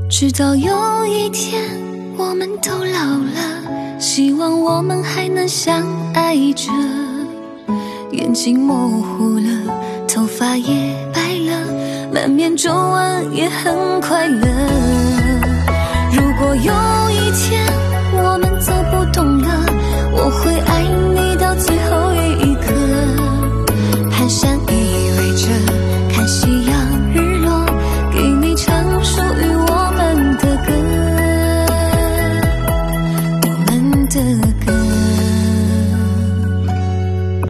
直到有一天我们都老了，希望我们还能相爱着。眼睛模糊了，头发也白了，满面皱纹也很快乐。如果有一天